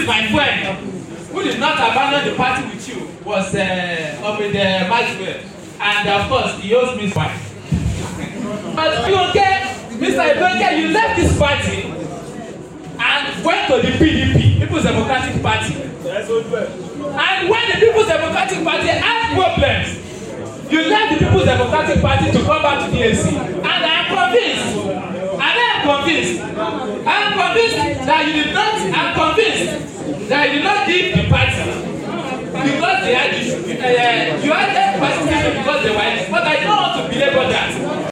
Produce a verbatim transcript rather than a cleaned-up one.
is my friend, who did not abandon the party with you, was uh, of the Maxwell. And of course, he owes me five. But you okay, Mister Ebonke, you left this party and went to the P D P, People's Democratic Party. And when the People's Democratic Party had problems, you left the People's Democratic Party to come back to the D A C. And I am convinced, and I am convinced, I am convinced that you did not, I am convinced that you did not give the party because they had issues. Uh, you had them because they were, but I don't want to believe on that.